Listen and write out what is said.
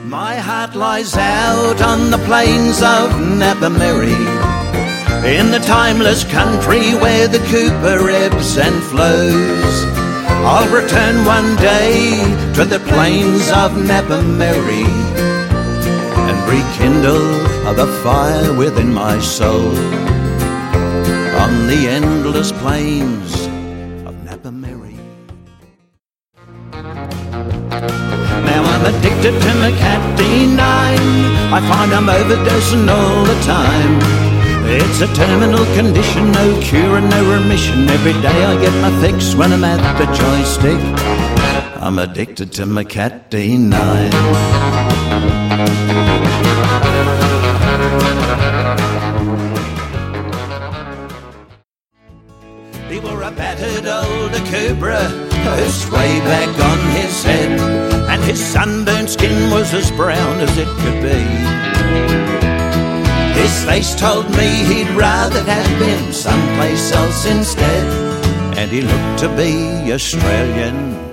My heart lies out on the plains of Nappamerri, in the timeless country where the Cooper ebbs and flows. I'll return one day to the plains of Nappamerri and rekindle the fire within my soul on the endless plains of Nappamerri. Now I'm addicted to Macat D9. I find I'm overdosing all the time. It's a terminal condition, no cure and no remission. Every day I get my fix when I'm at the joystick. I'm addicted to Macat D9. He wore a battered old Cobra, a sway back on his head, and his sunburnt skin was as brown as it could be. His face told me he'd rather have been someplace else instead, and he looked to be Australian